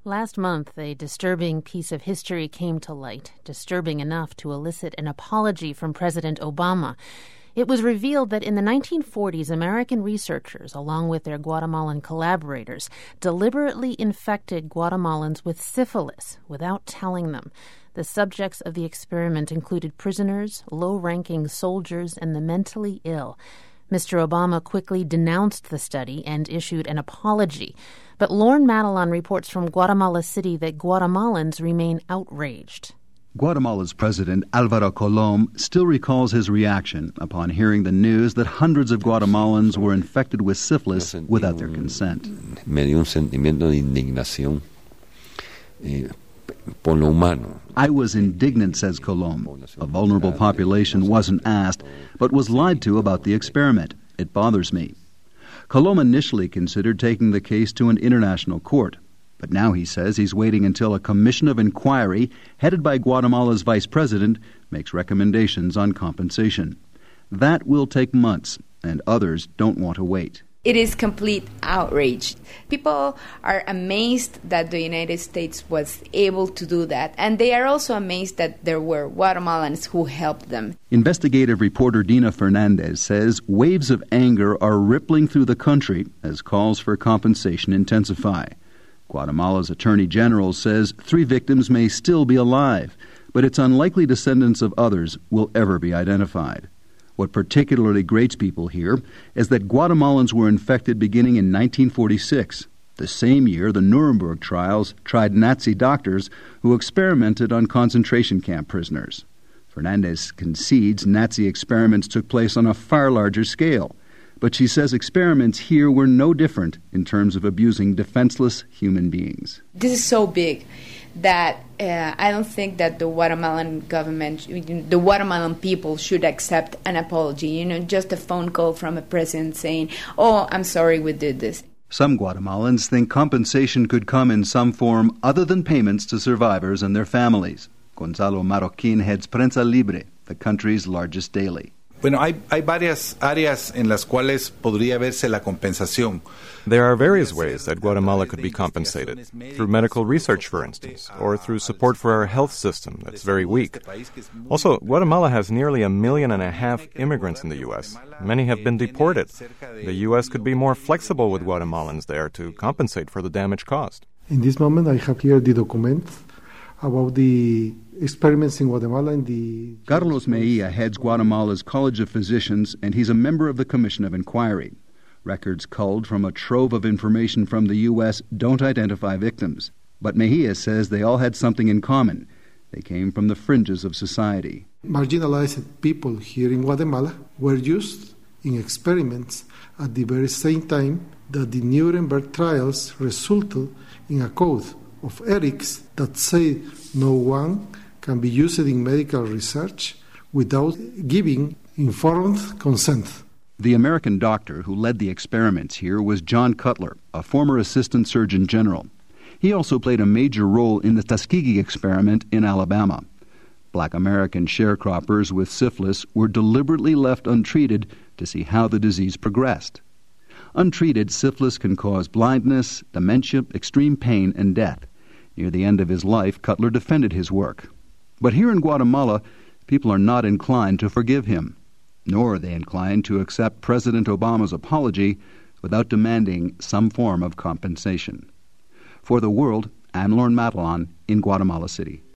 Last month, a disturbing piece of history came to light, disturbing enough to elicit an apology from President Obama. It was revealed that in the 1940s, American researchers, along with their Guatemalan collaborators, deliberately infected Guatemalans with syphilis without telling them. The subjects of the experiment included prisoners, low-ranking soldiers, and the mentally ill. Mr. Obama quickly denounced the study and issued an apology. But Lorne Matalon reports from Guatemala City that Guatemalans remain outraged. Guatemala's President Alvaro Colom still recalls his reaction upon hearing the news that hundreds of Guatemalans were infected with syphilis without their consent. Me dio un sentimiento de indignación por lo humano. I was indignant, says Colom. A vulnerable population wasn't asked, but was lied to about the experiment. It bothers me. Colom initially considered taking the case to an international court, but now he says he's waiting until a commission of inquiry headed by Guatemala's vice president makes recommendations on compensation. That will take months, and others don't want to wait. It is complete outrage. People are amazed that the United States was able to do that, and they are also amazed that there were Guatemalans who helped them. Investigative reporter Dina Fernandez says waves of anger are rippling through the country as calls for compensation intensify. Guatemala's Attorney General says 3 victims may still be alive, but it's unlikely descendants of others will ever be identified. What particularly grates people here is that Guatemalans were infected beginning in 1946, the same year the Nuremberg trials tried Nazi doctors who experimented on concentration camp prisoners. Fernandez concedes Nazi experiments took place on a far larger scale, but she says experiments here were no different in terms of abusing defenseless human beings. This is so big that I don't think that the Guatemalan government, the Guatemalan people should accept an apology. Just a phone call from a president saying, "Oh, I'm sorry we did this." Some Guatemalans think compensation could come in some form other than payments to survivors and their families. Gonzalo Marroquin heads Prensa Libre, the country's largest daily. Bueno, hay varias áreas en las cuales podría verse la compensación. There are various ways that Guatemala could be compensated, through medical research, for instance, or through support for our health system that's very weak. Also, Guatemala has nearly 1.5 million immigrants in the U.S. Many have been deported. The U.S. could be more flexible with Guatemalans there to compensate for the damage caused. In this moment, I have here the documents about the experiments in Guatemala. Carlos Mejia heads Guatemala's College of Physicians, and he's a member of the Commission of Inquiry. Records culled from a trove of information from the U.S. don't identify victims, but Mejia says they all had something in common. They came from the fringes of society. Marginalized people here in Guatemala were used in experiments at the very same time that the Nuremberg trials resulted in a code of ethics that say no one can be used in medical research without giving informed consent. The American doctor who led the experiments here was John Cutler, a former assistant surgeon general. He also played a major role in the Tuskegee experiment in Alabama. Black American sharecroppers with syphilis were deliberately left untreated to see how the disease progressed. Untreated, syphilis can cause blindness, dementia, extreme pain, and death. Near the end of his life, Cutler defended his work. But here in Guatemala, people are not inclined to forgive him, nor are they inclined to accept President Obama's apology without demanding some form of compensation. For The World, I'm Lorne Matalon in Guatemala City.